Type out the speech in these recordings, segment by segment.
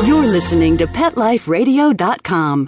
You're listening to PetLifeRadio.com.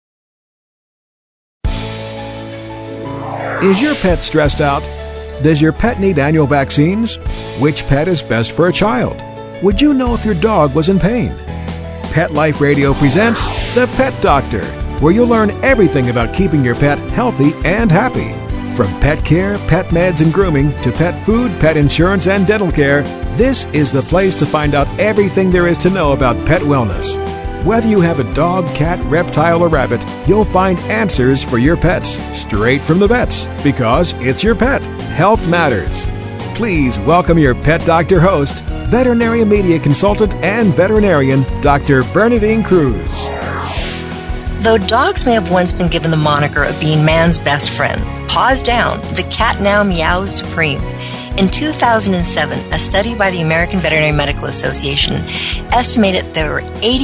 Is your pet stressed out? Does your pet need annual vaccines? Which pet is best for a child? Would you know if your dog was in pain? Pet Life Radio presents The Pet Doctor, where you'll learn everything about keeping your pet healthy and happy. From pet care, pet meds and grooming, to pet food, pet insurance, and dental care, this is the place to find out everything there is to know about pet wellness. Whether you have a dog, cat, reptile, or rabbit, you'll find answers for your pets straight from the vets, because it's your pet. Health matters. Please welcome your Pet Doctor host, veterinary media consultant and veterinarian, Dr. Bernadine Cruz. Though dogs may have once been given the moniker of being man's best friend, paws down, the cat now meows supreme. In 2007, a study by the American Veterinary Medical Association estimated there were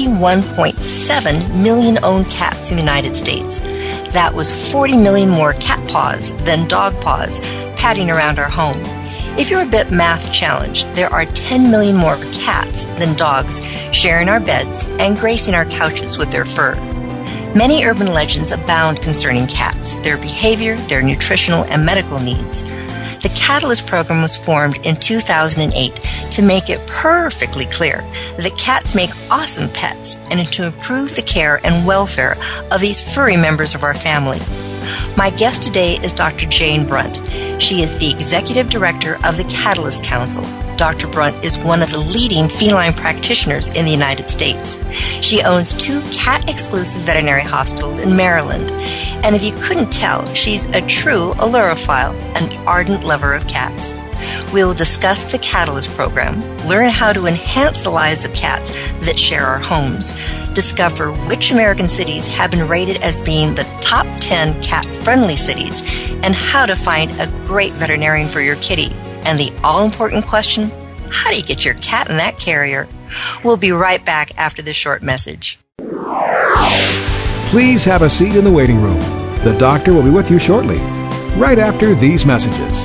81.7 million owned cats in the United States. That was 40 million more cat paws than dog paws padding around our home. If you're a bit math challenged, there are 10 million more cats than dogs sharing our beds and gracing our couches with their fur. Many urban legends abound concerning cats, their behavior, their nutritional and medical needs. The Catalyst program was formed in 2008 to make it perfectly clear that cats make awesome pets and to improve the care and welfare of these furry members of our family. My guest today is Dr. Jane Brunt. She is the Executive Director of the Catalyst Council. Dr. Brunt is one of the leading feline practitioners in the United States. She owns 2 cat-exclusive veterinary hospitals in Maryland. And if you couldn't tell, she's a true allurophile, an ardent lover of cats. We'll discuss the Catalyst program, learn how to enhance the lives of cats that share our homes, discover which American cities have been rated as being the top 10 cat-friendly cities, and how to find a great veterinarian for your kitty. And the all-important question, how do you get your cat in that carrier? We'll be right back after this short message. Please have a seat in the waiting room. The doctor will be with you shortly, right after these messages.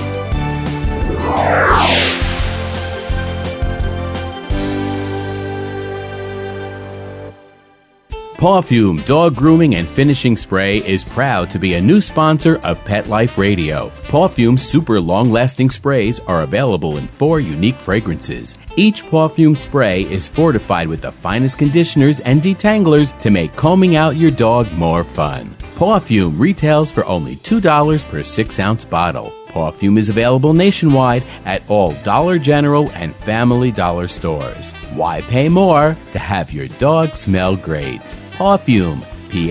Pawfume Dog Grooming and Finishing Spray is proud to be a new sponsor of Pet Life Radio. Pawfume's super long-lasting sprays are available in 4 unique fragrances. Each Pawfume spray is fortified with the finest conditioners and detanglers to make combing out your dog more fun. Pawfume retails for only $2 per 6-ounce bottle. Pawfume is available nationwide at all Dollar General and Family Dollar stores. Why pay more to have your dog smell great? Pawfume,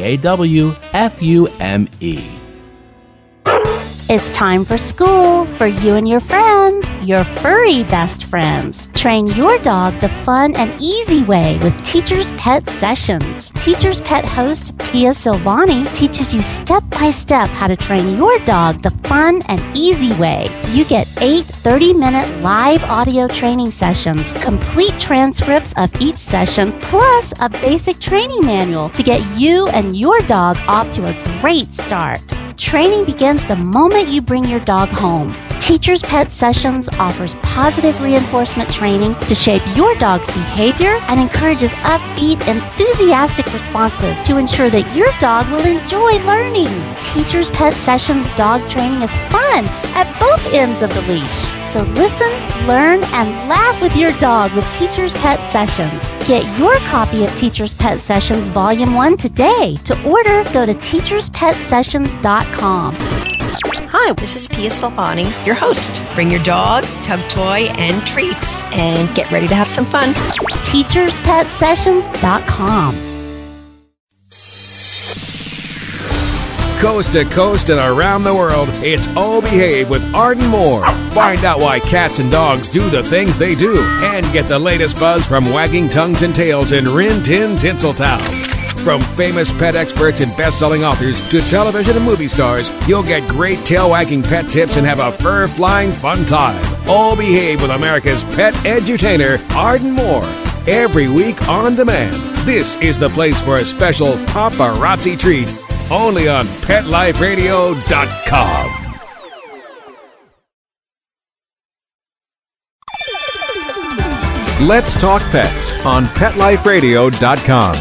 Pawfume. It's time for school for you and your friends, your furry best friends. Train your dog the fun and easy way with Teacher's Pet Sessions. Teacher's Pet host Pia Silvani teaches you step-by-step how to train your dog the fun and easy way. You get 8 30-minute live audio training sessions, complete transcripts of each session, plus a basic training manual to get you and your dog off to a great start. Training begins the moment you bring your dog home. Teacher's Pet Sessions offers positive reinforcement training to shape your dog's behavior and encourages upbeat, enthusiastic responses to ensure that your dog will enjoy learning. Teacher's Pet Sessions dog training is fun at both ends of the leash. So listen, learn, and laugh with your dog with Teacher's Pet Sessions. Get your copy of Teacher's Pet Sessions Volume 1 today. To order, go to teacherspetsessions.com. Hi, this is Pia Silvani, your host. Bring your dog, tug toy, and treats, and get ready to have some fun. teacherspetsessions.com. Coast to coast and around the world, it's Oh Behave with Arden Moore. Find out why cats and dogs do the things they do, and get the latest buzz from wagging tongues and tails in Rin Tin Tinseltown. From famous pet experts and best-selling authors to television and movie stars, you'll get great tail-wagging pet tips and have a fur-flying fun time. Oh Behave with America's pet edutainer, Arden Moore. Every week on demand. This is the place for a special paparazzi treat. Only on PetLifeRadio.com. Let's Talk Pets on PetLifeRadio.com.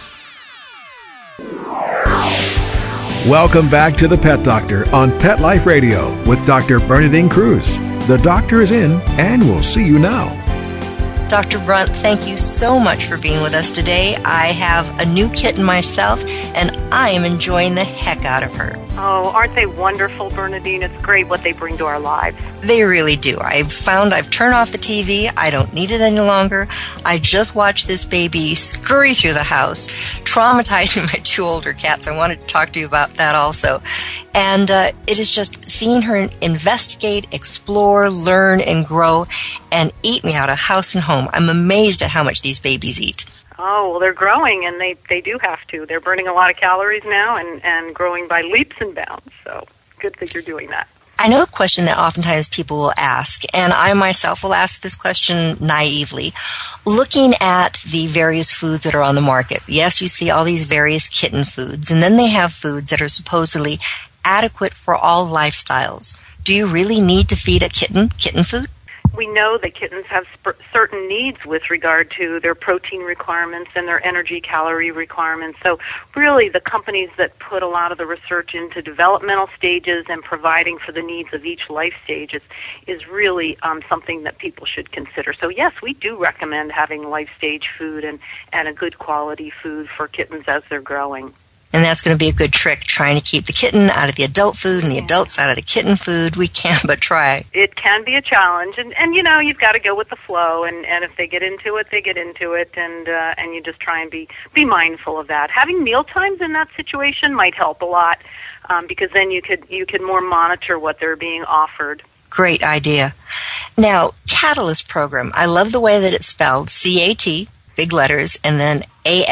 Welcome back to the Pet Doctor on Pet Life Radio with Dr. Bernadine Cruz. The doctor is in, and we'll see you now. Dr. Brunt, thank you so much for being with us today. I have a new kitten myself, and I am enjoying the heck out of her. Oh, aren't they wonderful, Bernadine? It's great what they bring to our lives. They really do. I've found I've turned off the TV. I don't need it any longer. I just watched this baby scurry through the house, traumatizing my two older cats. I wanted to talk to you about that also. And it is just seeing her investigate, explore, learn, and grow, and eat me out of house and home. I'm amazed at how much these babies eat. Oh, well, they're growing, and they do have to. They're burning a lot of calories now and growing by leaps and bounds. So good that you're doing that. I know a question that oftentimes people will ask, and I myself will ask this question naively. Looking at the various foods that are on the market, yes, you see all these various kitten foods, and then they have foods that are supposedly adequate for all lifestyles. Do you really need to feed a kitten food? We know that kittens have certain needs with regard to their protein requirements and their energy calorie requirements. So really the companies that put a lot of the research into developmental stages and providing for the needs of each life stage is really something that people should consider. So yes, we do recommend having life stage food and a good quality food for kittens as they're growing. And that's going to be a good trick, trying to keep the kitten out of the adult food and the adults out of the kitten food. We can't but try. It can be a challenge, and you know, you've got to go with the flow, and if they get into it, they get into it, and you just try and be mindful of that. Having meal times in that situation might help a lot, because then you could more monitor what they're being offered. Great idea. Now, Catalyst program. I love the way that it's spelled, CAT, big letters, and then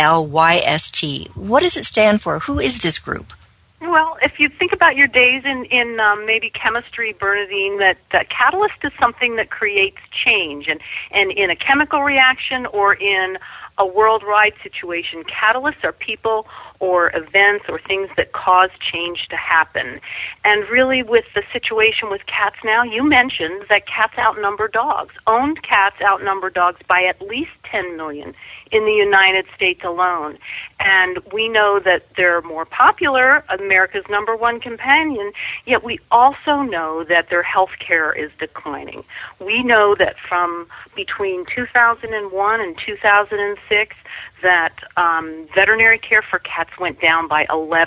ALYST. What does it stand for? Who is this group? Well, if you think about your days in maybe chemistry, Bernadine, that catalyst is something that creates change. And in a chemical reaction or in a worldwide situation, catalysts are people or events or things that cause change to happen. And really with the situation with cats now, you mentioned that cats outnumber dogs. Owned cats outnumber dogs by at least 10 million in the United States alone. And we know that they're more popular, America's number one companion, yet we also know that their health care is declining. We know that from between 2001 and 2006, that veterinary care for cats went down by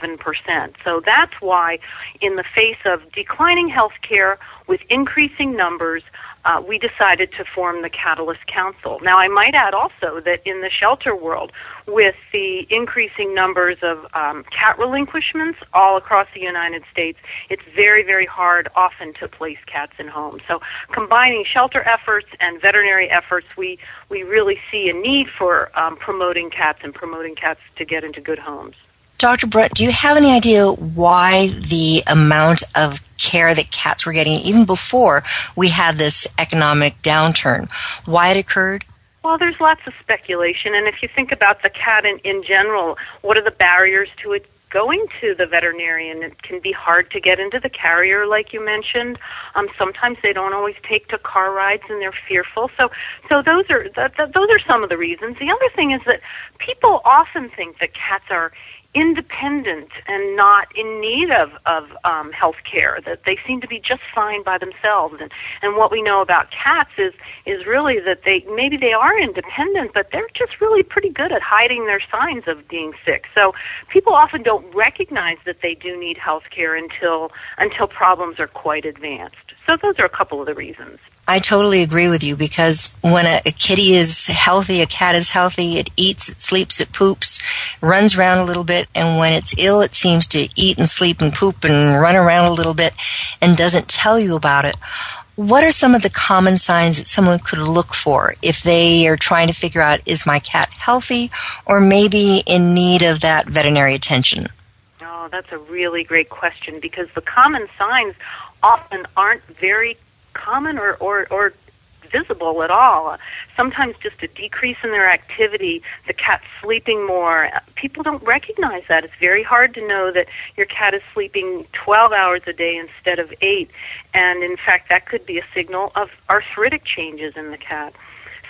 11%. So that's why, in the face of declining health care with increasing numbers, we decided to form the Catalyst Council. Now, I might add also that in the shelter world, with the increasing numbers of cat relinquishments all across the United States, it's very, very hard often to place cats in homes. So combining shelter efforts and veterinary efforts, we really see a need for promoting cats and promoting cats to get into good homes. Dr. Brunt, do you have any idea why the amount of care that cats were getting, even before we had this economic downturn, why it occurred? Well, there's lots of speculation, and if you think about the cat in general, what are the barriers to it going to the veterinarian? It can be hard to get into the carrier, like you mentioned. Sometimes they don't always take to car rides, and they're fearful. So those are some of the reasons. The other thing is that people often think that cats are independent and not in need of health care, that they seem to be just fine by themselves. And what we know about cats is really that they are independent, but they're just really pretty good at hiding their signs of being sick. So people often don't recognize that they do need health care until problems are quite advanced. So those are a couple of the reasons. I totally agree with you, because when a kitty is healthy, a cat is healthy, it eats, it sleeps, it poops, runs around a little bit, and when it's ill, it seems to eat and sleep and poop and run around a little bit and doesn't tell you about it. What are some of the common signs that someone could look for if they are trying to figure out, is my cat healthy or maybe in need of that veterinary attention? Oh, that's a really great question, because the common signs often aren't very common or visible at all. Sometimes just a decrease in their activity, the cat's sleeping more. People don't recognize that. It's very hard to know that your cat is sleeping 12 hours a day instead of 8. And in fact, that could be a signal of arthritic changes in the cat.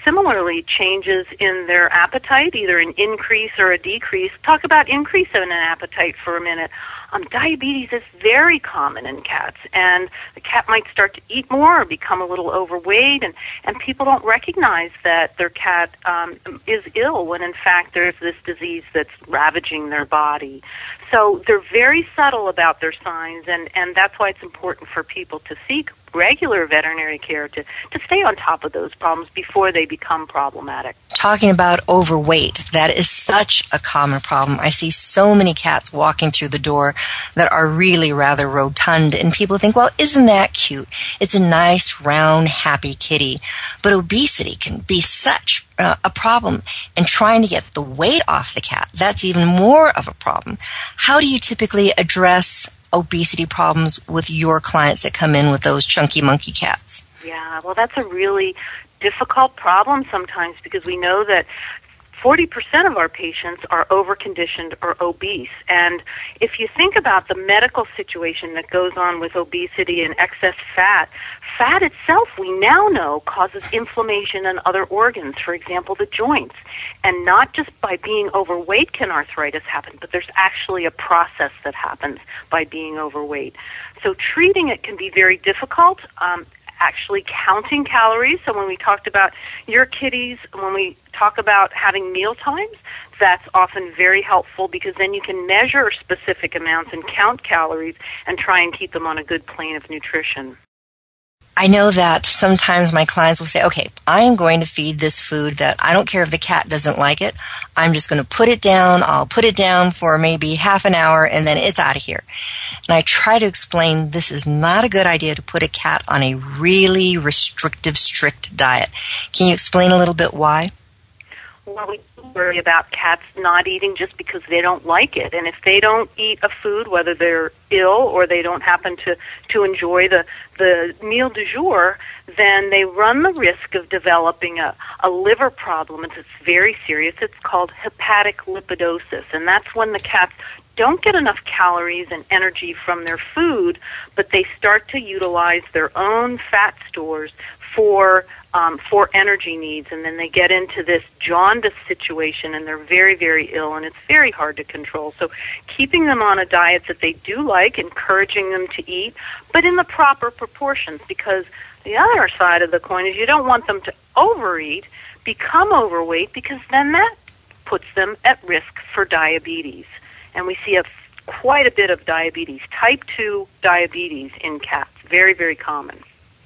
similarly, changes in their appetite, either an increase or a decrease. Talk about increase in an appetite for a minute. Diabetes is very common in cats, and the cat might start to eat more or become a little overweight, and people don't recognize that their cat is ill when, in fact, there's this disease that's ravaging their body. So they're very subtle about their signs, and that's why it's important for people to seek regular veterinary care to stay on top of those problems before they become problematic. Talking about overweight, that is such a common problem. I see so many cats walking through the door that are really rather rotund, and people think, well, isn't that cute? It's a nice, round, happy kitty. But obesity can be such a problem, and trying to get the weight off the cat, that's even more of a problem. How do you typically address obesity problems with your clients that come in with those chunky monkey cats? Yeah, well, that's a really difficult problem sometimes, because we know that 40% of our patients are overconditioned or obese. And if you think about the medical situation that goes on with obesity and excess fat, fat itself, we now know, causes inflammation in other organs, for example, the joints. And not just by being overweight can arthritis happen, but there's actually a process that happens by being overweight. So treating it can be very difficult. Actually counting calories. So when we talked about your kitties, when we talk about having meal times, that's often very helpful, because then you can measure specific amounts and count calories and try and keep them on a good plane of nutrition. I know that sometimes my clients will say, okay, I am going to feed this food that I don't care if the cat doesn't like it. I'm just going to put it down. I'll put it down for maybe half an hour and then it's out of here. And I try to explain this is not a good idea to put a cat on a really restrictive, strict diet. Can you explain a little bit why? Well, we worry about cats not eating just because they don't like it. And if they don't eat a food, whether they're ill or they don't happen to enjoy the meal du jour, then they run the risk of developing a liver problem. It's very serious. It's called hepatic lipidosis. And that's when the cats don't get enough calories and energy from their food, but they start to utilize their own fat stores for energy needs, and then they get into this jaundice situation, and they're very, very ill, and it's very hard to control. So keeping them on a diet that they do like, encouraging them to eat, but in the proper proportions, because the other side of the coin is you don't want them to overeat, become overweight, because then that puts them at risk for diabetes. And we see quite a bit of diabetes, type 2 diabetes in cats, very, very common.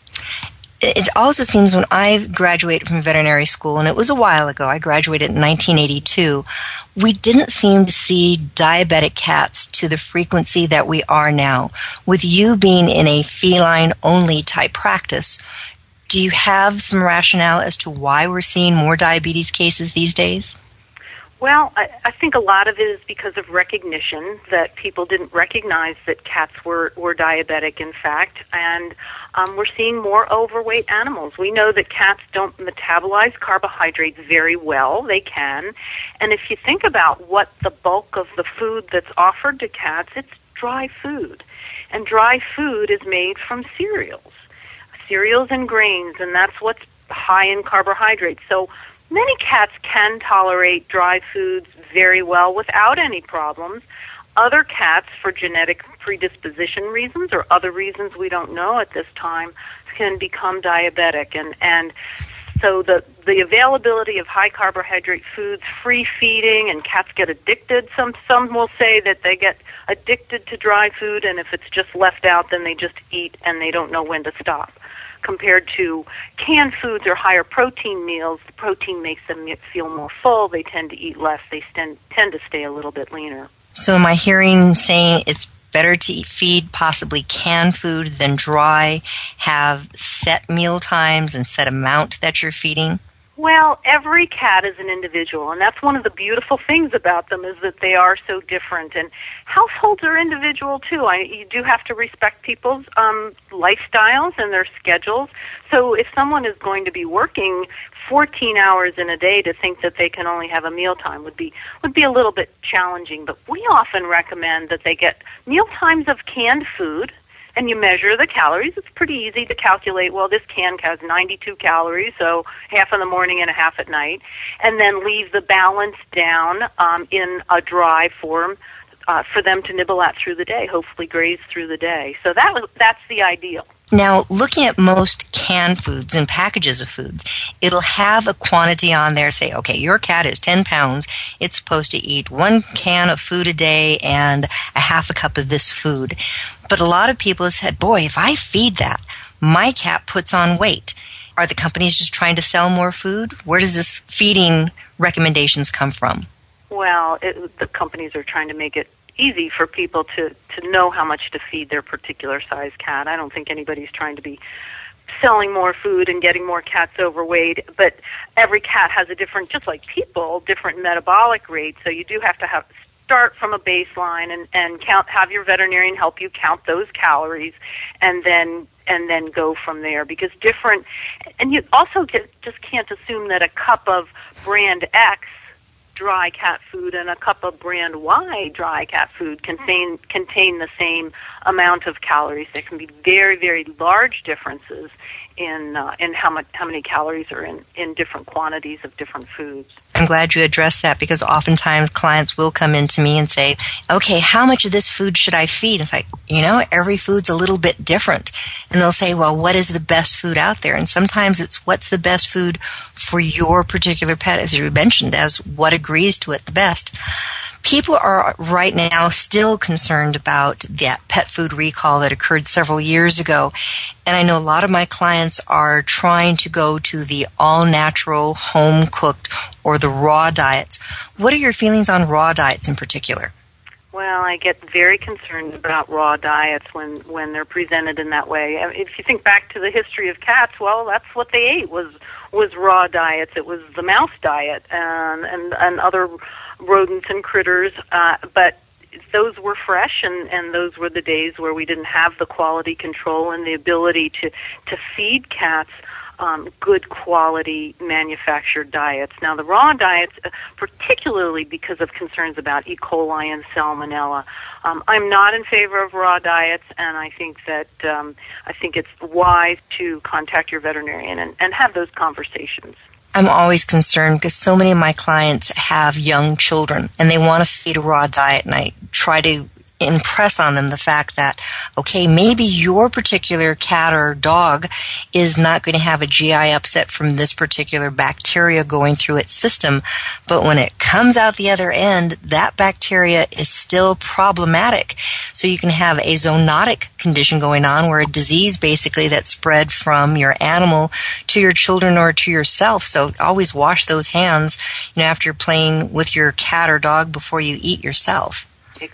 It also seems when I graduated from veterinary school, and it was a while ago, I graduated in 1982, we didn't seem to see diabetic cats to the frequency that we are now. With you being in a feline-only type practice, do you have some rationale as to why we're seeing more diabetes cases these days? Well, I think a lot of it is because of recognition, that people didn't recognize that cats were diabetic, in fact, and we're seeing more overweight animals. We know that cats don't metabolize carbohydrates very well. They can. And if you think about what the bulk of the food that's offered to cats, it's dry food. And dry food is made from cereals and grains, and that's what's high in carbohydrates. So many cats can tolerate dry foods very well without any problems. Other cats, for genetic predisposition reasons or other reasons we don't know at this time, can become diabetic. And so the availability of high carbohydrate foods, free feeding, and cats get addicted. Some will say that they get addicted to dry food, and if it's just left out, then they just eat and they don't know when to stop. Compared to canned foods or higher protein meals, the protein makes them feel more full. They tend to eat less. They tend to stay a little bit leaner. So am I hearing saying it's better to feed possibly canned food than dry, have set meal times and set amount that you're feeding? Well, every cat is an individual, and that's one of the beautiful things about them, is that they are so different. And households are individual, too. You do have to respect people's lifestyles and their schedules. So if someone is going to be working 14 hours in a day, to think that they can only have a mealtime would be a little bit challenging. But we often recommend that they get meal times of canned food, and you measure the calories. It's pretty easy to calculate, well, this can has 92 calories, so half in the morning and a half at night, and then leave the balance down in a dry form for them to nibble at through the day, hopefully graze through the day. So that's the ideal. Now, looking at most canned foods and packages of foods, it'll have a quantity on there, say, okay, your cat is 10 pounds. It's supposed to eat 1 can of food a day and a half a cup of this food. But a lot of people have said, boy, if I feed that, my cat puts on weight. Are the companies just trying to sell more food? Where does this feeding recommendations come from? Well, the companies are trying to make it easy for people to know how much to feed their particular size cat. I don't think anybody's trying to be selling more food and getting more cats overweight, but every cat has a different, just like people, different metabolic rate, so you do have to start from a baseline and have your veterinarian help you count those calories and then go from there, because and you also just can't assume that a cup of brand X dry cat food and a cup of brand Y dry cat food contain the same amount of calories. There can be very, very large differences in how many calories are in different quantities of different foods. I'm glad you addressed that, because oftentimes clients will come in to me and say, okay, how much of this food should I feed? It's like, every food's a little bit different. And they'll say, well, what is the best food out there? And sometimes it's what's the best food for your particular pet, as you mentioned, as what agrees to it the best. People are right now still concerned about that pet food recall that occurred several years ago. And I know a lot of my clients are trying to go to the all-natural, home-cooked, or the raw diets. What are your feelings on raw diets in particular? Well, I get very concerned about raw diets when they're presented in that way. If you think back to the history of cats, well, that's what they ate was raw diets. It was the mouse diet and other rodents and critters, but those were fresh, and those were the days where we didn't have the quality control and the ability to feed cats good quality manufactured diets. Now, the raw diets, particularly because of concerns about E. coli and salmonella, I'm not in favor of raw diets, and I think that it's wise to contact your veterinarian and have those conversations. I'm always concerned because so many of my clients have young children and they want to feed a raw diet, and I try to impress on them the fact that, okay, maybe your particular cat or dog is not going to have a GI upset from this particular bacteria going through its system, but when it comes out the other end, that bacteria is still problematic. So you can have a zoonotic condition going on, where a disease basically that spread from your animal to your children or to yourself. So always wash those hands, after you're playing with your cat or dog before you eat yourself.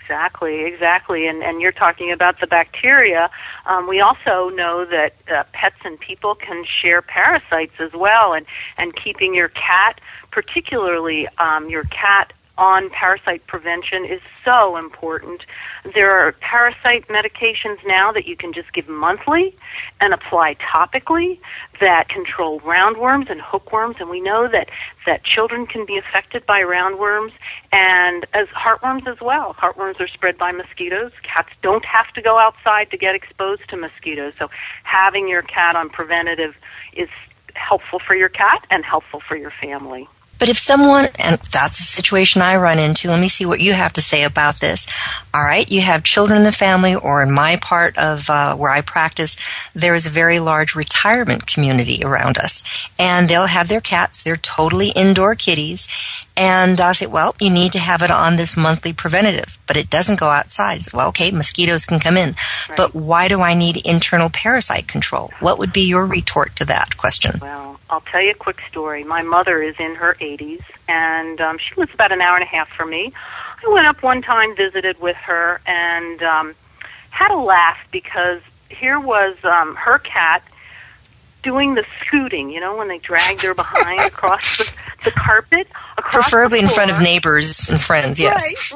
Exactly. And you're talking about the bacteria. We also know that pets and people can share parasites as well, and keeping your cat, particularly your cat, on parasite prevention is so important. There are parasite medications now that you can just give monthly and apply topically that control roundworms and hookworms, and we know that children can be affected by roundworms and as heartworms as well. Heartworms are spread by mosquitoes. Cats don't have to go outside to get exposed to mosquitoes, so having your cat on preventative is helpful for your cat and helpful for your family. But if someone, and that's a situation I run into, let me see what you have to say about this. All right, you have children in the family, or in my part of where I practice, there is a very large retirement community around us. And they'll have their cats, they're totally indoor kitties, and I'll say, well, you need to have it on this monthly preventative, but it doesn't go outside. Well, okay, mosquitoes can come in, right. But why do I need internal parasite control? What would be your retort to that question? Well, I'll tell you a quick story. My mother is in her 80s, and she lives about an hour and a half from me. I went up one time, visited with her, and had a laugh because here was her cat doing the scooting, when they drag their behind across the carpet. Preferably in front of neighbors and friends, yes.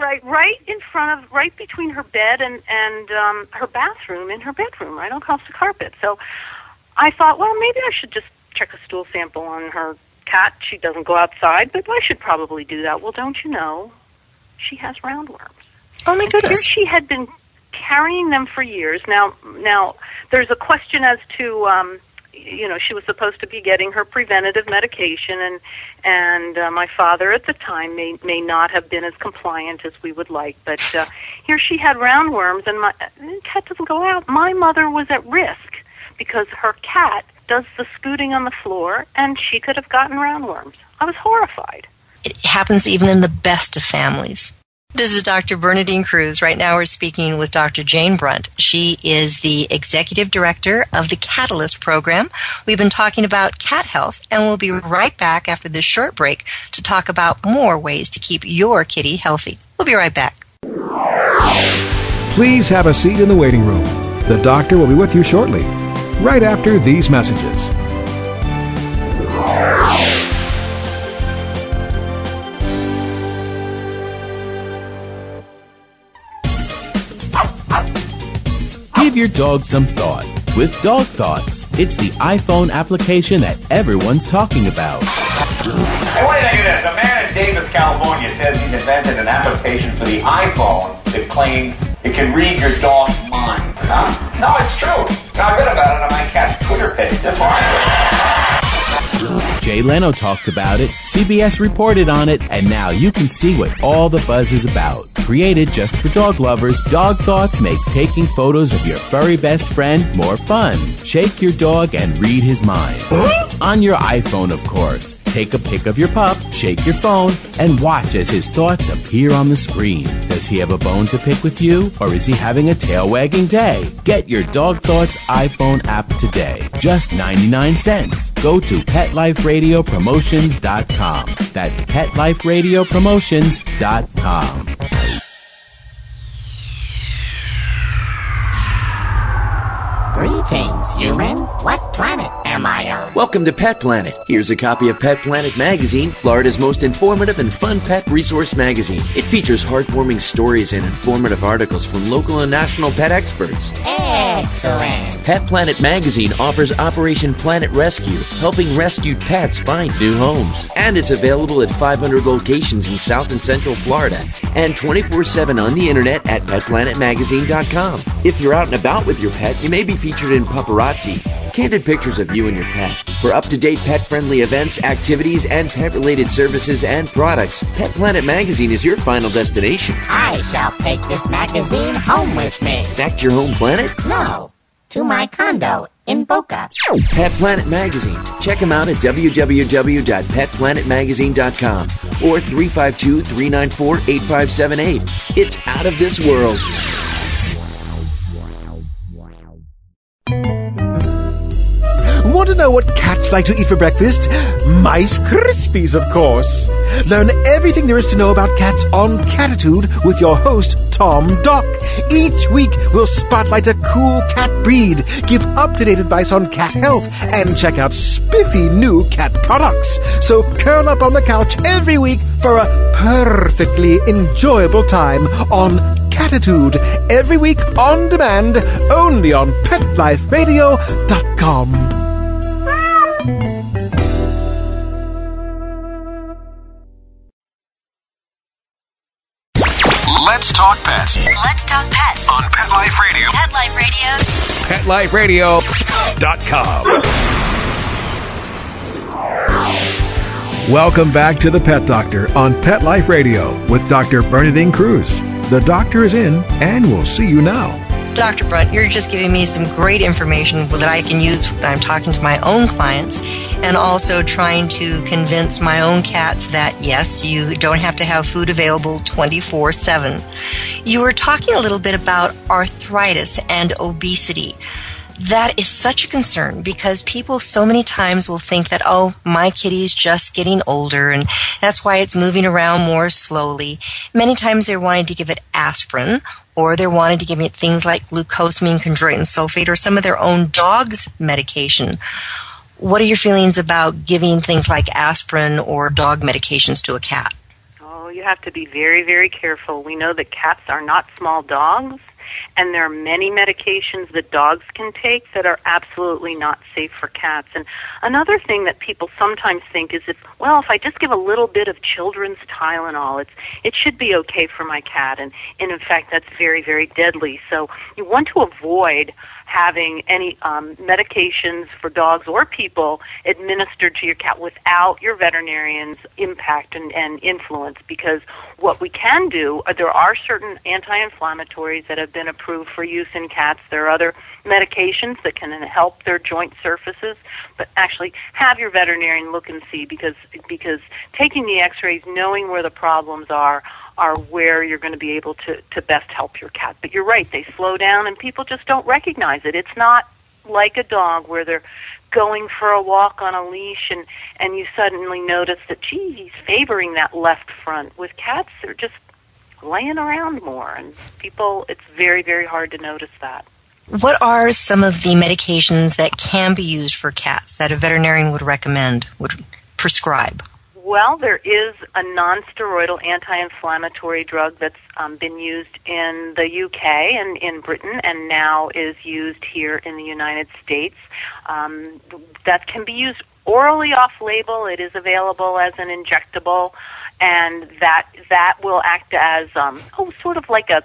Right between her bed and her bathroom in her bedroom, right across the carpet. So I thought, well, maybe I should just check a stool sample on her cat. She doesn't go outside, but I should probably do that. Well, don't you know, she has roundworms. Oh, my goodness. Here she had been carrying them for years. Now, there's a question as to, she was supposed to be getting her preventative medication, and my father at the time may not have been as compliant as we would like. But here she had roundworms, and my cat doesn't go out. My mother was at risk because her cat does the scooting on the floor, and she could have gotten roundworms. I was horrified. It happens even in the best of families. This is Dr. Bernadine Cruz. Right now we're speaking with Dr. Jane Brunt. She is the Executive Director of the Catalyst Program. We've been talking about cat health, and we'll be right back after this short break to talk about more ways to keep your kitty healthy. We'll be right back. Please have a seat in the waiting room. The doctor will be with you shortly, right after these messages. Give your dog some thought with Dog Thoughts. It's the iPhone application that everyone's talking about. Hey, what do you think of this? A man in Davis, California says he's invented an application for the iPhone that claims it can read your dog's mind. Huh? No, it's true. I read about it on my cat's Twitter page. That's why. Jay Leno talked about it, CBS reported on it, and now you can see what all the buzz is about. Created just for dog lovers, Dog Thoughts makes taking photos of your furry best friend more fun. Shake your dog and read his mind. On your iPhone, of course. Take a pic of your pup, shake your phone, and watch as his thoughts appear on the screen. Does he have a bone to pick with you, or is he having a tail-wagging day? Get your Dog Thoughts iPhone app today. Just 99 cents. Go to PetLifeRadioPromotions.com. That's PetLifeRadioPromotions.com. Greetings, humans. What planet am I on? Welcome to Pet Planet. Here's a copy of Pet Planet Magazine, Florida's most informative and fun pet resource magazine. It features heartwarming stories and informative articles from local and national pet experts. Excellent. Pet Planet Magazine offers Operation Planet Rescue, helping rescued pets find new homes. And it's available at 500 locations in South and Central Florida and 24/7 on the internet at PetPlanetMagazine.com. If you're out and about with your pet, you may be featured in Paparazzi, candid pictures of you and your pet. For up-to-date pet-friendly events, activities, and pet-related services and products, Pet Planet Magazine is your final destination. I shall take this magazine home with me. Back to your home planet? No, to my condo in Boca. Pet Planet Magazine. Check them out at www.petplanetmagazine.com or 352-394-8578. It's out of this world. Want to know what cats like to eat for breakfast? Mice Krispies, of course. Learn everything there is to know about cats on Catitude with your host, Tom Dock. Each week, we'll spotlight a cool cat breed, give up-to-date advice on cat health, and check out spiffy new cat products. So curl up on the couch every week for a perfectly enjoyable time on Catitude. Every week on demand, only on PetLifeRadio.com. Let's talk pets. Let's talk pets On Pet Life Radio. Pet Life Radio. PetLifeRadio.com. Welcome back to the Pet Doctor on Pet Life Radio with Dr. Bernadine Cruz. The doctor is in, and we'll see you now. Dr. Brunt, you're just giving me some great information that I can use when I'm talking to my own clients and also trying to convince my own cats that, yes, you don't have to have food available 24/7. You were talking a little bit about arthritis and obesity. That is such a concern because people so many times will think that, oh, my kitty's just getting older and that's why it's moving around more slowly. Many times they're wanting to give it aspirin or they're wanting to give it things like glucosamine, chondroitin sulfate, or some of their own dog's medication. What are your feelings about giving things like aspirin or dog medications to a cat? Oh, you have to be very, very careful. We know that cats are not small dogs. And there are many medications that dogs can take that are absolutely not safe for cats. And another thing that people sometimes think is if I just give a little bit of children's Tylenol, it should be okay for my cat. And in fact, that's very, very deadly. So you want to avoid having any medications for dogs or people administered to your cat without your veterinarian's impact and influence, because what we can do, there are certain anti-inflammatories that have been approved for use in cats. There are other medications that can help their joint surfaces, but actually have your veterinarian look and see, because taking the x-rays, knowing where the problems are where you're going to be able to best help your cat. But you're right, they slow down and people just don't recognize it. It's not like a dog where they're going for a walk on a leash and you suddenly notice that, gee, he's favoring that left front. With cats, they're just laying around more, and people, it's very, very hard to notice that. What are some of the medications that can be used for cats that a veterinarian would recommend, would prescribe? Well, there is a non-steroidal anti-inflammatory drug that's been used in the UK and in Britain, and now is used here in the United States. That can be used orally off-label. It is available as an injectable, and that will act as sort of like a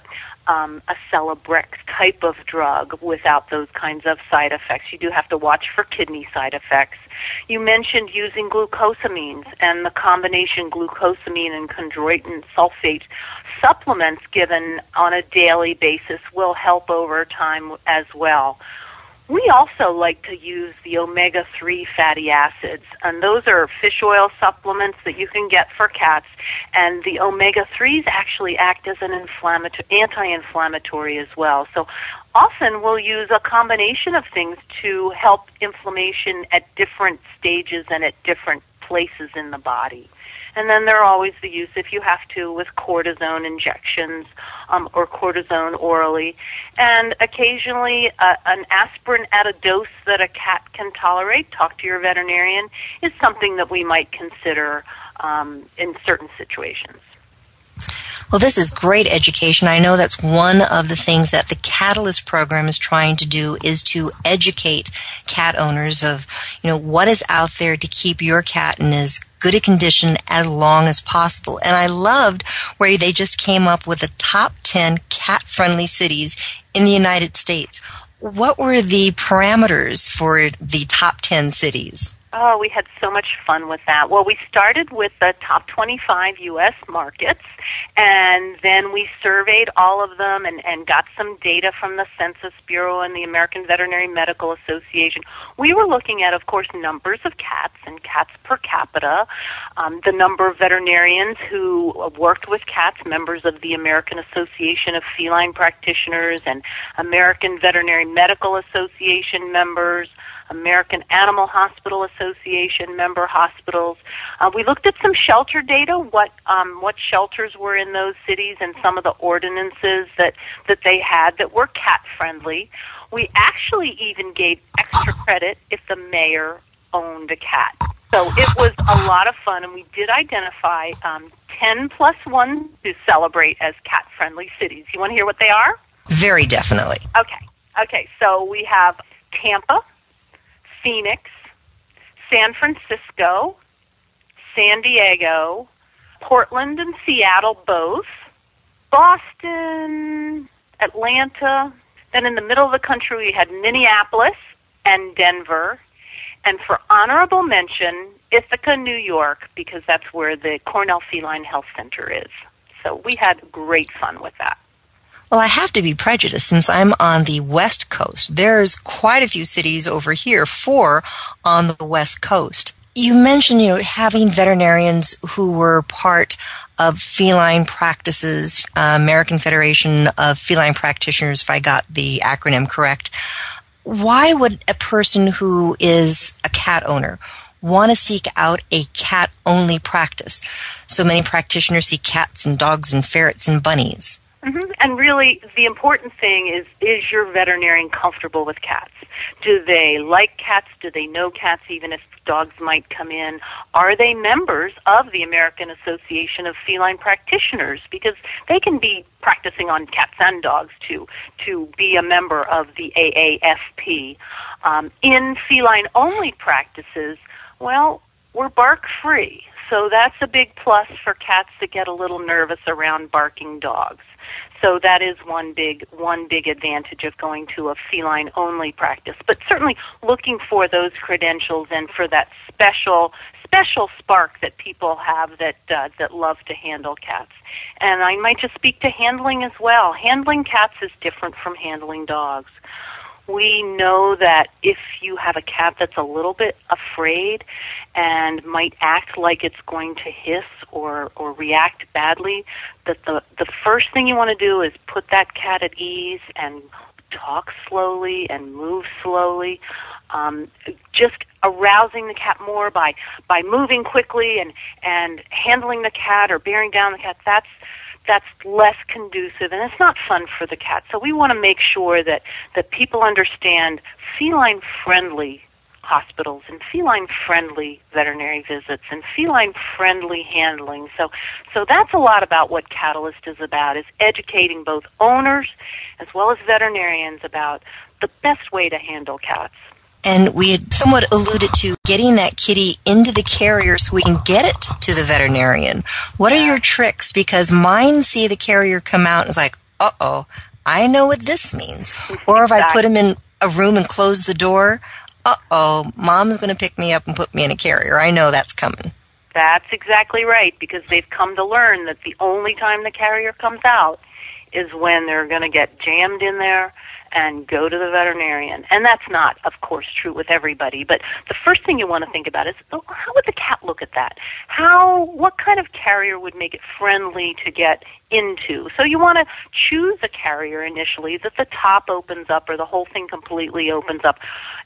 Celebrex type of drug without those kinds of side effects. You do have to watch for kidney side effects. You mentioned using glucosamines, and the combination glucosamine and chondroitin sulfate supplements given on a daily basis will help over time as well. We also like to use the omega-3 fatty acids, and those are fish oil supplements that you can get for cats, and the omega-3s actually act as an anti-inflammatory as well. So often we'll use a combination of things to help inflammation at different stages and at different places in the body. And then there are always the use, if you have to, with cortisone injections or cortisone orally. And occasionally an aspirin at a dose that a cat can tolerate, talk to your veterinarian, is something that we might consider in certain situations. Well, this is great education. I know that's one of the things that the Catalyst program is trying to do, is to educate cat owners of, what is out there to keep your cat in as good a condition as long as possible. And I loved where they just came up with the top 10 cat-friendly cities in the United States. What were the parameters for the top 10 cities? Oh, we had so much fun with that. Well, we started with the top 25 U.S. markets, and then we surveyed all of them and got some data from the Census Bureau and the American Veterinary Medical Association. We were looking at, of course, numbers of cats and cats per capita, the number of veterinarians who worked with cats, members of the American Association of Feline Practitioners and American Veterinary Medical Association members, American Animal Hospital Association member hospitals. We looked at some shelter data, what shelters were in those cities, and some of the ordinances that they had that were cat-friendly. We actually even gave extra credit if the mayor owned a cat. So it was a lot of fun, and we did identify 10 plus 1 to celebrate as cat-friendly cities. You want to hear what they are? Very definitely. Okay, so we have Tampa, Phoenix, San Francisco, San Diego, Portland and Seattle both, Boston, Atlanta. Then in the middle of the country we had Minneapolis and Denver. And for honorable mention, Ithaca, New York, because that's where the Cornell Feline Health Center is. So we had great fun with that. Well, I have to be prejudiced since I'm on the West Coast. There's quite a few cities over here, 4 on the West Coast. You mentioned, having veterinarians who were part of feline practices, American Federation of Feline Practitioners, if I got the acronym correct. Why would a person who is a cat owner want to seek out a cat-only practice? So many practitioners see cats and dogs and ferrets and bunnies. Mm-hmm. And really, the important thing is your veterinarian comfortable with cats? Do they like cats? Do they know cats even if dogs might come in, are they members of the American Association of Feline Practitioners? Because they can be practicing on cats and dogs to be a member of the AAFP. In feline-only practices, well, we're bark-free. So that's a big plus for cats that get a little nervous around barking dogs. So that is one big advantage of going to a feline-only practice. But certainly looking for those credentials and for that special spark that people have that love to handle cats. And I might just speak to handling as well. Handling cats is different from handling dogs. We know that if you have a cat that's a little bit afraid and might act like it's going to hiss or react badly, that the first thing you want to do is put that cat at ease and talk slowly and move slowly. Just arousing the cat more by moving quickly and handling the cat or bearing down the cat, that's less conducive, and it's not fun for the cat. So we want to make sure that people understand feline-friendly hospitals and feline-friendly veterinary visits and feline-friendly handling. So that's a lot about what Catalyst is about, is educating both owners as well as veterinarians about the best way to handle cats. And we had somewhat alluded to getting that kitty into the carrier so we can get it to the veterinarian. What are your tricks? Because mine see the carrier come out and it's like, uh-oh, I know what this means. Or if I put him in a room and close the door, uh-oh, Mom's going to pick me up and put me in a carrier. I know that's coming. That's exactly right, because they've come to learn that the only time the carrier comes out is when they're going to get jammed in there and go to the veterinarian. And that's not, of course, true with everybody. But the first thing you want to think about is, how would the cat look at that? What kind of carrier would make it friendly to get into? So you want to choose a carrier initially that the top opens up or the whole thing completely opens up,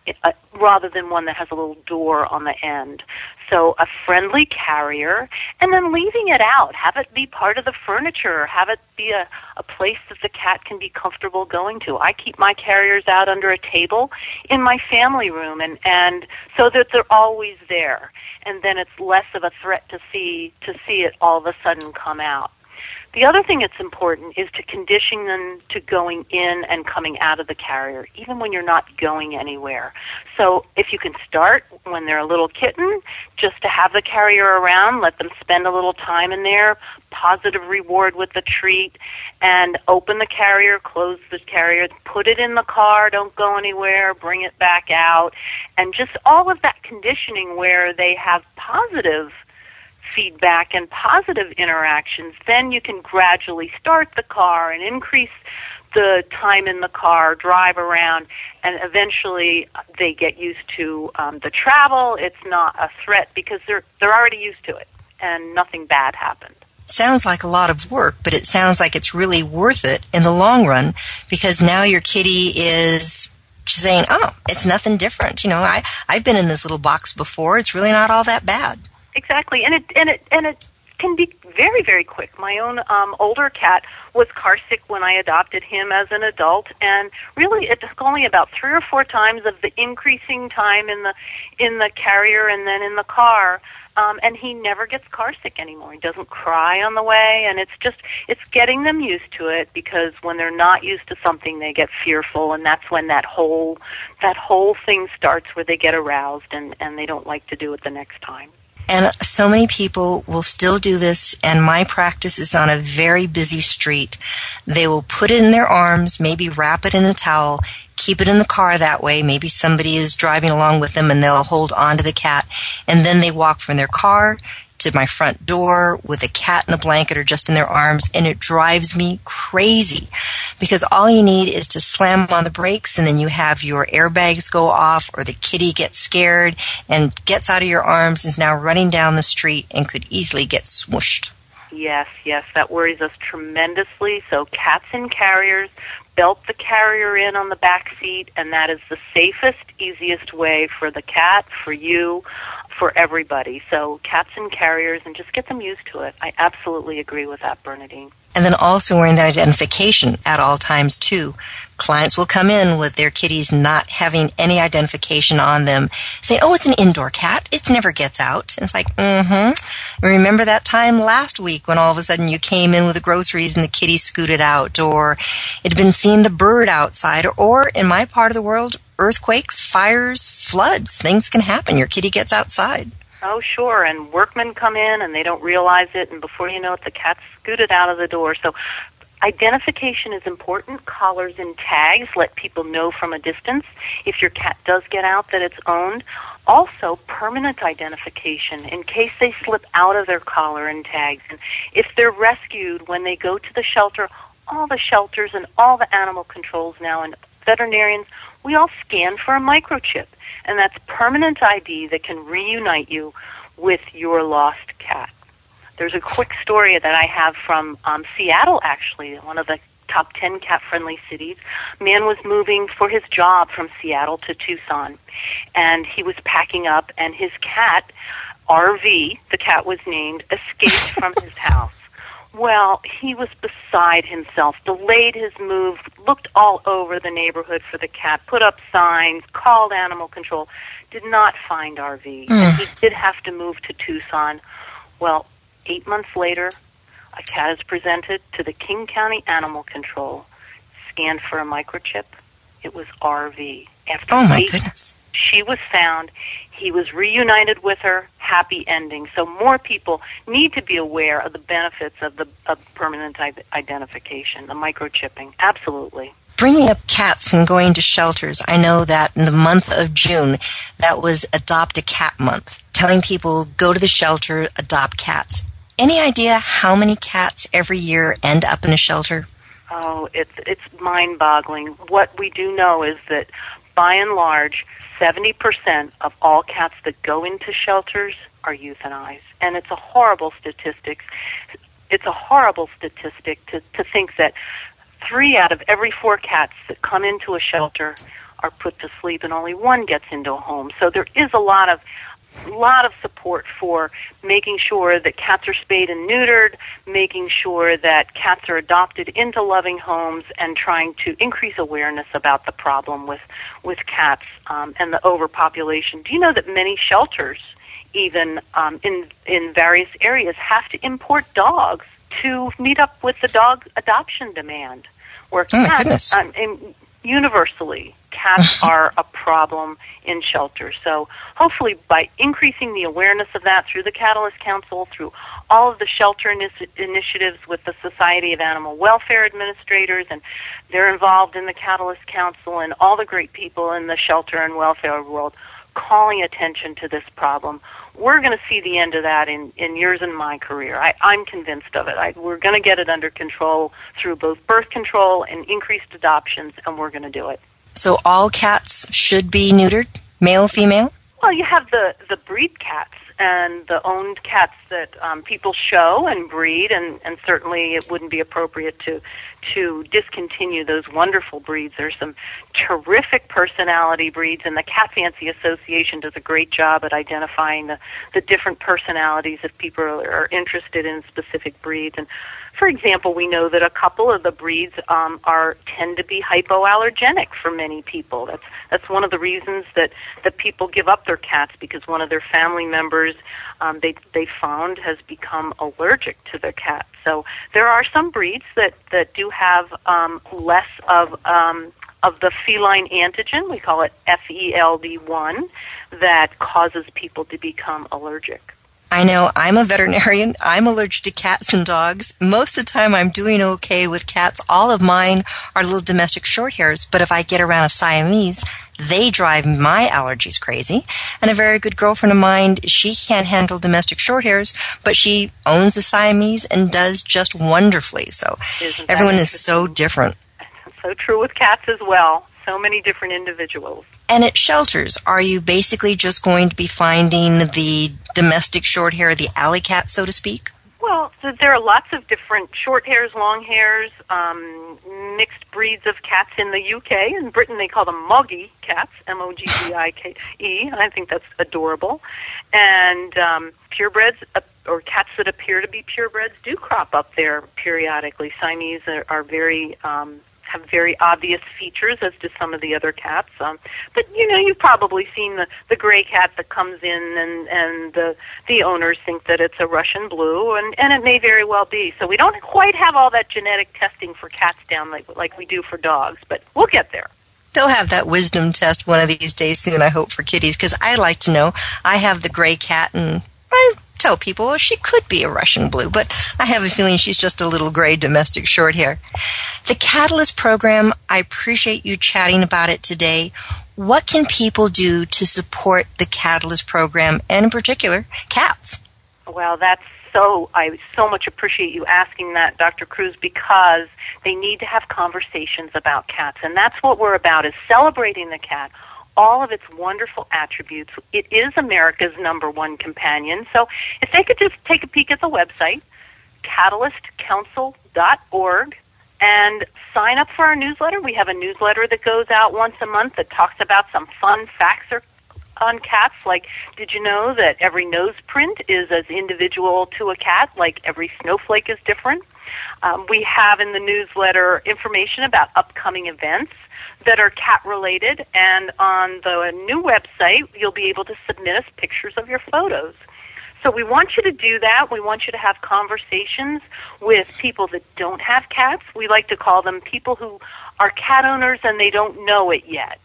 rather than one that has a little door on the end. So a friendly carrier, and then leaving it out. Have it be part of the furniture. Have it be a place that the cat can be comfortable going to. I keep my carriers out under a table in my family room, and so that they're always there. And then it's less of a threat to see it all of a sudden come out. The other thing that's important is to condition them to going in and coming out of the carrier, even when you're not going anywhere. So if you can start when they're a little kitten, just to have the carrier around, let them spend a little time in there, positive reward with the treat, and open the carrier, close the carrier, put it in the car, don't go anywhere, bring it back out, and just all of that conditioning where they have positive feedback and positive interactions. Then you can gradually start the car and increase the time in the car, drive around, and eventually they get used to the travel. It's not a threat because they're already used to it and nothing bad happened. Sounds like a lot of work, but it sounds like it's really worth it in the long run, because now your kitty is saying, oh, it's nothing different. You know, I've been in this little box before. It's really not all that bad. Exactly, and it can be very, very quick. My own older cat was car sick when I adopted him as an adult, and really it took only about 3 or 4 times of the increasing time in the carrier and then in the car, and he never gets car sick anymore. He doesn't cry on the way, and it's getting them used to it, because when they're not used to something, they get fearful, and that's when that whole thing starts, where they get aroused and they don't like to do it the next time. And so many people will still do this, and my practice is on a very busy street. They will put it in their arms, maybe wrap it in a towel, keep it in the car that way. Maybe somebody is driving along with them, and they'll hold on to the cat. And then they walk from their car to my front door with a cat in a blanket or just in their arms, and it drives me crazy, because all you need is to slam on the brakes, and then you have your airbags go off, or the kitty gets scared and gets out of your arms and is now running down the street and could easily get smooshed. Yes, that worries us tremendously. So cats in carriers, belt the carrier in on the back seat, and that is the safest, easiest way for the cat, for you, for everybody. So cats in carriers, and just get them used to it. I absolutely agree with that, Bernadine. And then also wearing that identification at all times, too. Clients will come in with their kitties not having any identification on them, saying, oh, it's an indoor cat. It never gets out. And it's like, Remember that time last week when all of a sudden you came in with the groceries and the kitty scooted out, or it had been seeing the bird outside, or in my part of the world, earthquakes, fires, floods. Things can happen. Your kitty gets outside. Oh, sure, and workmen come in and they don't realize it, and before you know it, the cat's scooted out of the door. So identification is important. Collars and tags let people know from a distance if your cat does get out that it's owned. Also, permanent identification in case they slip out of their collar and tags. And if they're rescued when they go to the shelter, all the shelters and all the animal controls now and veterinarians, we all scan for a microchip. And that's permanent ID that can reunite you with your lost cat. There's a quick story that I have from Seattle, actually, one of the top 10 cat-friendly cities. Man was moving for his job from Seattle to Tucson, and he was packing up, and his cat, RV, the cat was named, escaped from his house. Well, he was beside himself, delayed his move, looked all over the neighborhood for the cat, put up signs, called animal control, did not find RV. And he did have to move to Tucson. Well, 8 months later, a cat is presented to the King County Animal Control, scanned for a microchip. It was RV. After Goodness. She was found. He was reunited with her. Happy ending. So more people need to be aware of the benefits of permanent identification, the microchipping. Absolutely. Bringing up cats and going to shelters, I know that in the month of June, that was Adopt a Cat Month, telling people go to the shelter, adopt cats. Any idea how many cats every year end up in a shelter? Oh, it's mind-boggling. What we do know is that, by and large, 70% of all cats that go into shelters are euthanized. And it's a horrible statistic. It's a horrible statistic to think that 3 out of every 4 cats that come into a shelter are put to sleep and only 1 gets into a home. So there is a lot of support for making sure that cats are spayed and neutered, making sure that cats are adopted into loving homes, and trying to increase awareness about the problem with cats and the overpopulation. Do you know that many shelters, even in various areas, have to import dogs to meet up with the dog adoption demand? Where cats, universally, cats are a problem in shelters. So hopefully by increasing the awareness of that through the Catalyst Council, through all of the shelter initiatives with the Society of Animal Welfare Administrators, and they're involved in the Catalyst Council, and all the great people in the shelter and welfare world calling attention to this problem, we're going to see the end of that in years in my career. I'm convinced of it. We're going to get it under control through both birth control and increased adoptions, and we're going to do it. So all cats should be neutered, male, female? Well, you have the breed cats and the owned cats that people show and breed, and certainly it wouldn't be appropriate to discontinue those wonderful breeds. There's some terrific personality breeds, and the Cat Fancy Association does a great job at identifying the different personalities if people are interested in specific breeds. And for example, we know that a couple of the breeds tend to be hypoallergenic for many people. That's one of the reasons that people give up their cats, because one of their family members they found has become allergic to their cat. So there are some breeds that do have less of the feline antigen, we call it FELD1, that causes people to become allergic. I know, I'm a veterinarian. I'm allergic to cats and dogs. Most of the time I'm doing okay with cats. All of mine are little domestic short hairs, but if I get around a Siamese, they drive my allergies crazy. And a very good girlfriend of mine, she can't handle domestic short hairs, but she owns a Siamese and does just wonderfully. So everyone is so different. So true with cats as well. So many different individuals. And at shelters, are you basically just going to be finding the domestic short hair, the alley cat, so to speak? Well, so there are lots of different short hairs, long hairs, mixed breeds of cats in the UK. In Britain, they call them Moggy cats, M-O-G-G-I-K-E. I think that's adorable. And purebreds or cats that appear to be purebreds do crop up there periodically. Siamese are very have very obvious features, as do some of the other cats. But you've probably seen the gray cat that comes in, and the owners think that it's a Russian blue, and it may very well be. So we don't quite have all that genetic testing for cats down like we do for dogs, but we'll get there. They'll have that wisdom test one of these days soon, I hope, for kitties, because I like to know. I have the gray cat, and I tell people, well, she could be a Russian blue, but I have a feeling she's just a little gray domestic short hair. The Catalyst program, I appreciate you chatting about it today. What can people do to support the Catalyst program, and in particular, cats? Well, I so much appreciate you asking that, Dr. Cruz, because they need to have conversations about cats, and that's what we're about, is celebrating the cat, all of its wonderful attributes. It is America's #1 companion, so if they could just take a peek at the website, catalystcouncil.org, and sign up for our newsletter. We have a newsletter that goes out once a month that talks about some fun facts on cats, like, did you know that every nose print is as individual to a cat, like every snowflake is different? We have in the newsletter information about upcoming events that are cat-related, and on the new website, you'll be able to submit us pictures of your photos. So we want you to do that. We want you to have conversations with people that don't have cats. We like to call them people who are cat owners and they don't know it yet.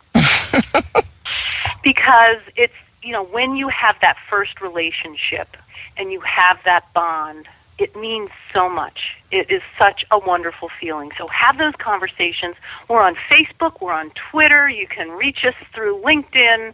Because it's, when you have that first relationship and you have that bond, it means so much. It is such a wonderful feeling. So have those conversations. We're on Facebook. We're on Twitter. You can reach us through LinkedIn.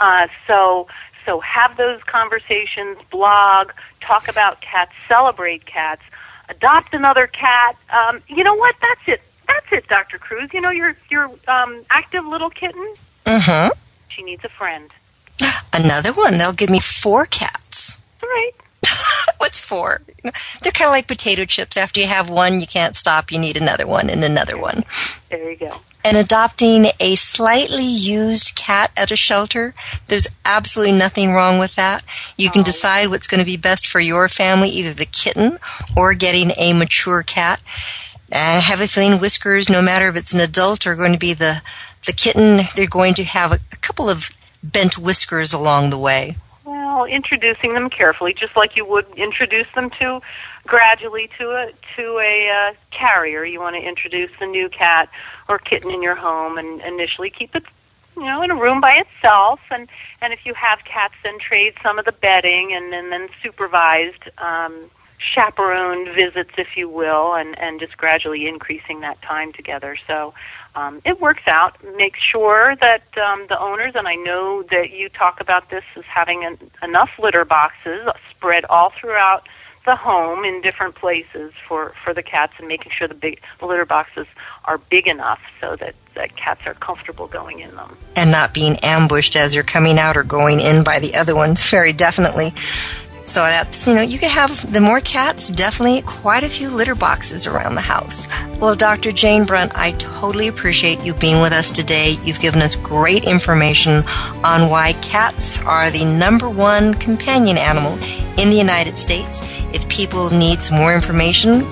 So have those conversations, blog, talk about cats, celebrate cats, adopt another cat. You know what? That's it. That's it, Dr. Cruz. Your active little kitten? Mm-hmm. She needs a friend. Another one. They'll give me 4 cats. All right. What's 4? They're kind of like potato chips. After you have one, you can't stop. You need another one and another one. There you go. And adopting a slightly used cat at a shelter, there's absolutely nothing wrong with that. You can decide what's going to be best for your family, either the kitten or getting a mature cat. And I have a feeling Whiskers, no matter if it's an adult or going to be the kitten, they're going to have a couple of bent whiskers along the way. Well, introducing them carefully, just like you would introduce them gradually to a carrier. You want to introduce the new cat or kitten in your home and initially keep it, in a room by itself. And if you have cats, then trade some of the bedding and then supervised, chaperoned visits, if you will, and just gradually increasing that time together. So it works out. Make sure that the owners, and I know that you talk about this, is having enough litter boxes spread all throughout the home in different places for the cats, and making sure the litter boxes are big enough so that cats are comfortable going in them. And not being ambushed as you're coming out or going in by the other ones, very definitely. So that's, you can have the more cats, definitely quite a few litter boxes around the house. Well, Dr. Jane Brunt, I totally appreciate you being with us today. You've given us great information on why cats are the #1 companion animal in the United States. If people need some more information,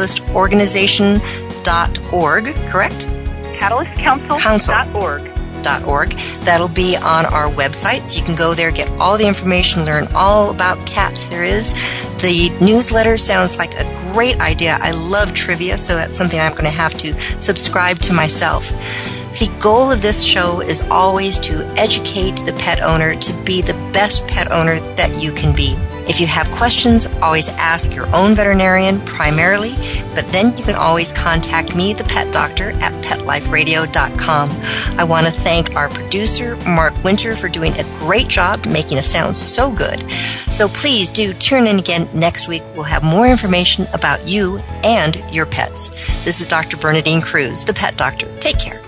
catalystorganization.org, correct? Catalystcouncil.org. That'll be on our website, so you can go there, get all the information, learn all about cats there is. The newsletter sounds like a great idea. I love trivia, so that's something I'm going to have to subscribe to myself. The goal of this show is always to educate the pet owner to be the best pet owner that you can be. If you have questions, always ask your own veterinarian primarily, but then you can always contact me, the Pet Doctor, at PetLifeRadio.com. I want to thank our producer, Mark Winter, for doing a great job making us sound so good. So please do tune in again next week. We'll have more information about you and your pets. This is Dr. Bernadine Cruz, the Pet Doctor. Take care.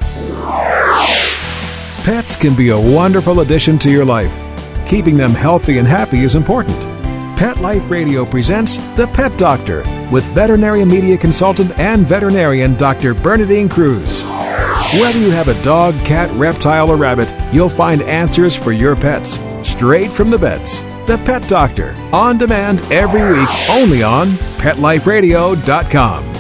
Pets can be a wonderful addition to your life. Keeping them healthy and happy is important. Pet Life Radio presents The Pet Doctor with veterinary media consultant and veterinarian Dr. Bernadine Cruz. Whether you have a dog, cat, reptile, or rabbit, you'll find answers for your pets straight from the vets. The Pet Doctor, on demand every week only on PetLifeRadio.com.